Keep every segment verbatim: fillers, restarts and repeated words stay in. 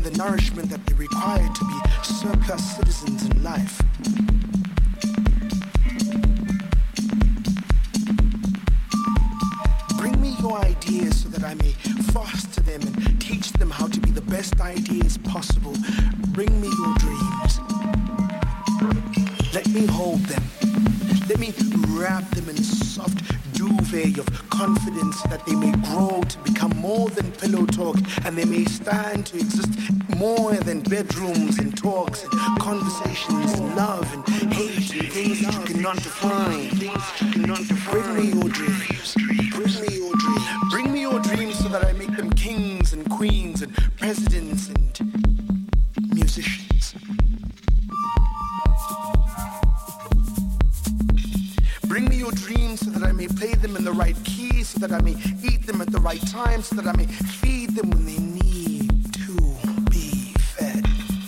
the nourishment that they require to be surplus citizens in life. Bring me your ideas so that I may foster them and teach them how to be the best ideas possible. Bring me your dreams. Let me hold them. Let me wrap them in a soft duvet of confidence that they may grow to become more than pillow talk, and they may stand to exist more than bedrooms and talks and conversations and love and hate and things that you cannot define. Bring me your dreams. Bring me your dreams. Bring me your dreams so that I make them kings and queens and presidents and musicians. Bring me your dreams so that I may play them in the right key, so that I may eat them at the right time, so that I may feed them when they need to be fed.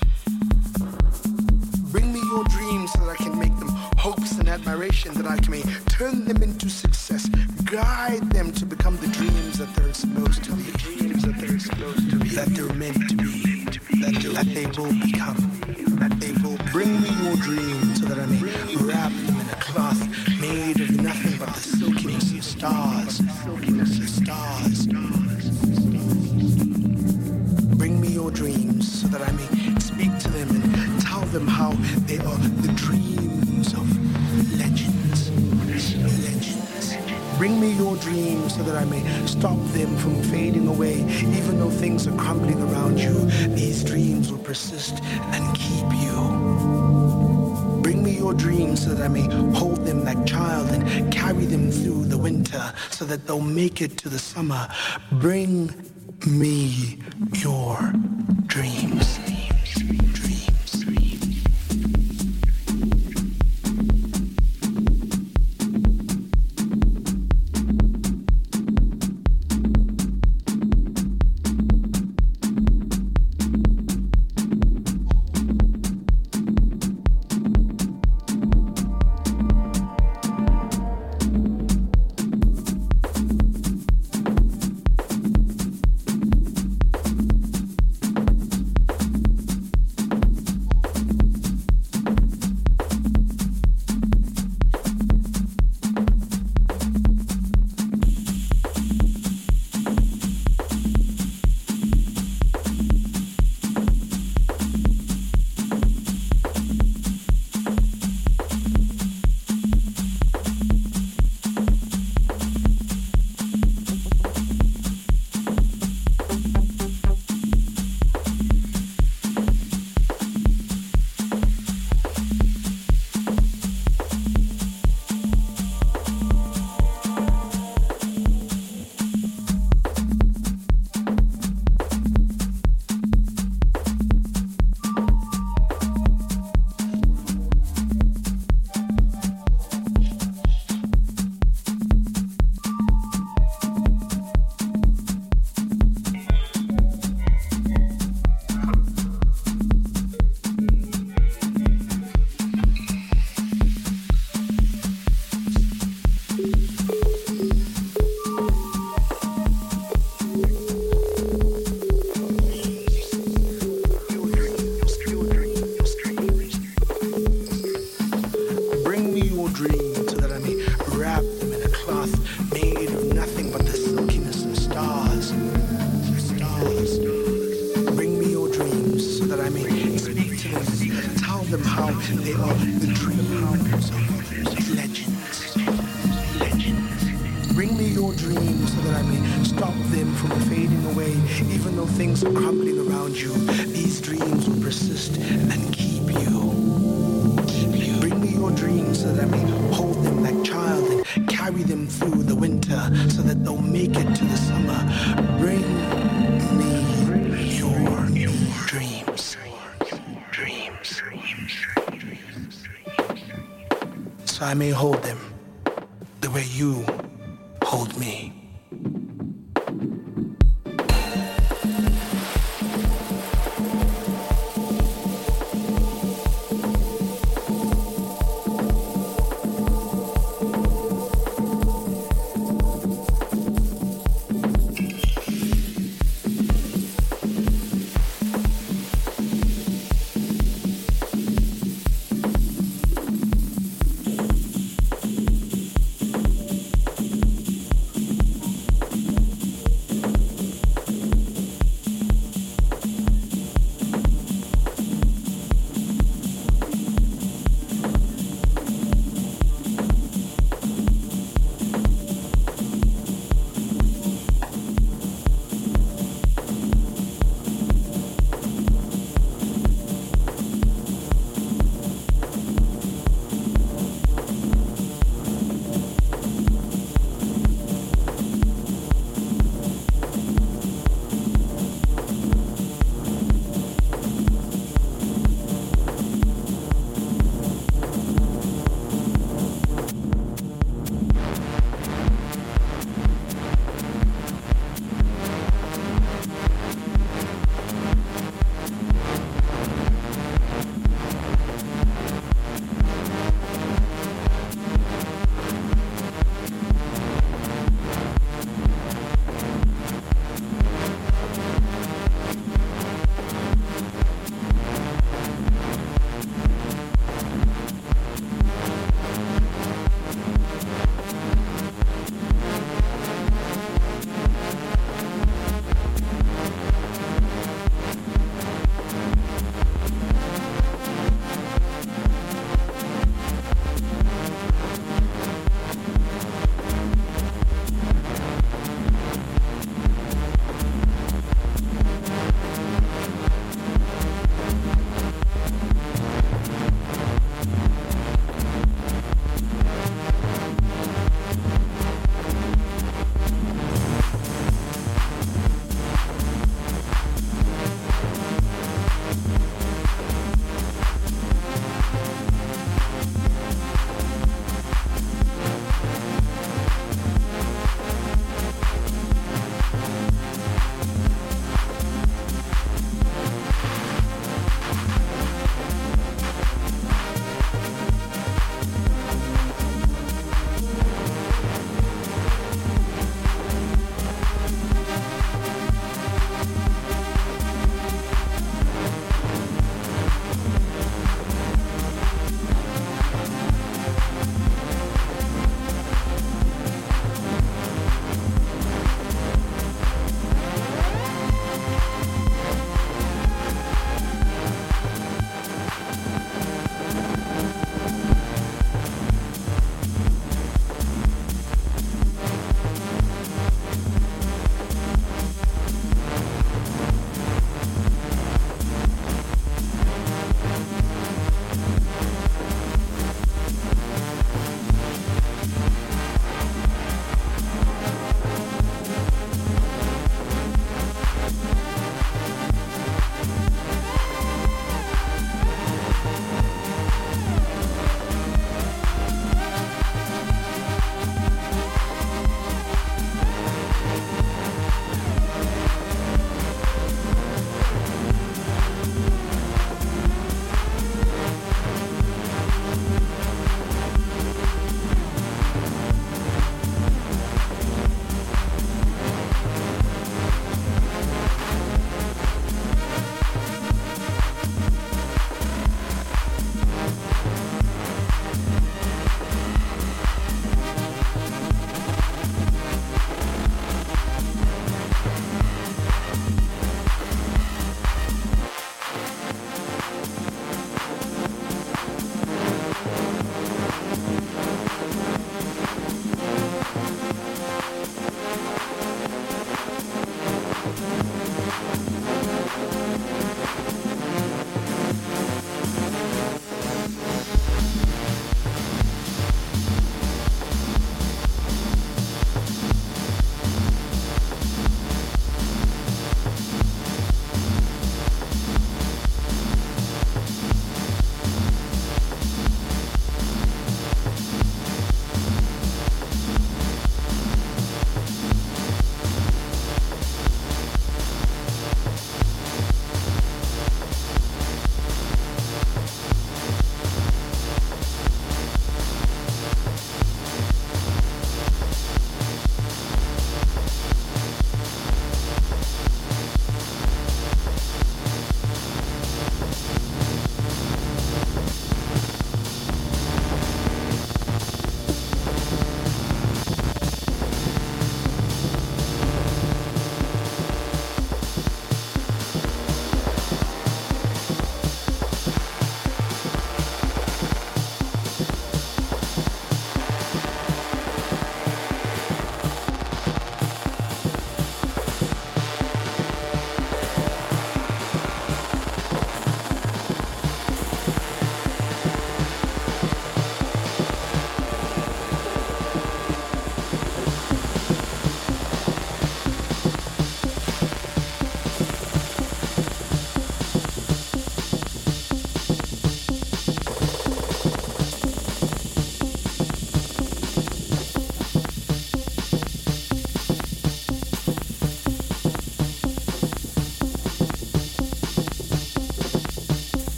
Bring me your dreams so that I can make them hopes and admiration, that I may turn them into success, guide them to become the dreams that they're supposed to be, dreams that they're supposed to be, that they're meant to be, that, that they will become, that they will. Bring me your dreams so that I may wrap them in a cloth made of nothing but the silkiness of stars, silkiness of stars. Bring me your dreams so that I may speak to them and tell them how they are the dreams of legends, legends. Bring me your dreams so that I may stop them from fading away. Even though things are crumbling around you, these dreams will persist and keep you. Bring me your dreams so that I may hold them like child and carry them through the winter so that they'll make it to the summer. Bring me your dreams. So I may hold them the way you hold me.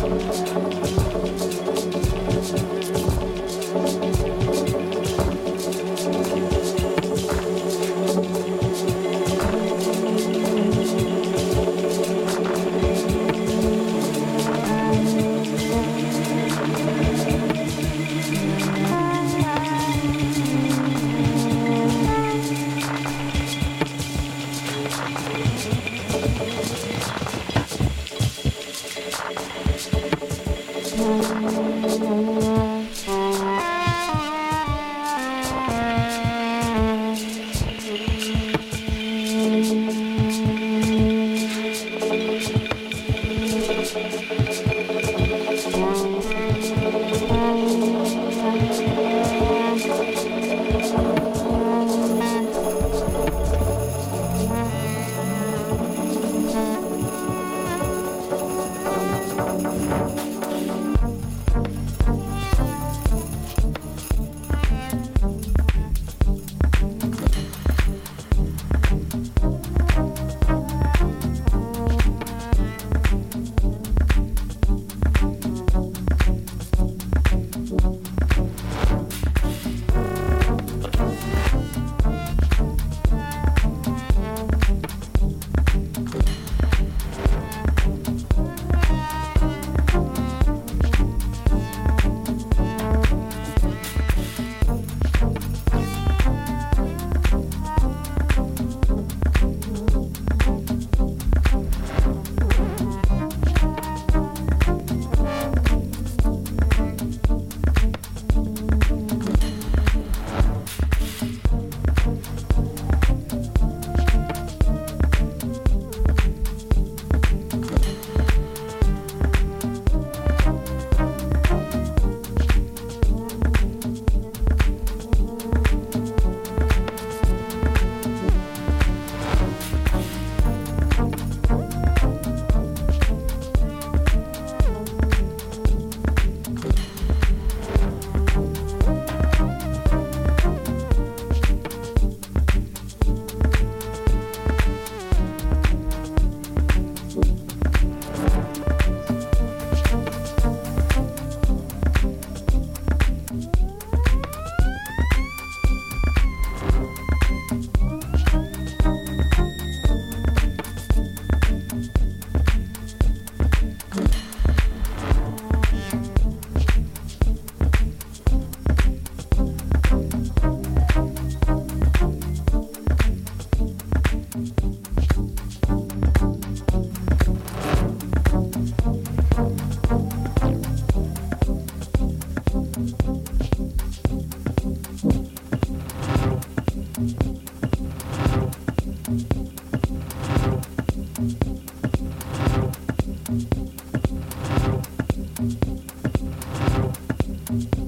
Thank you.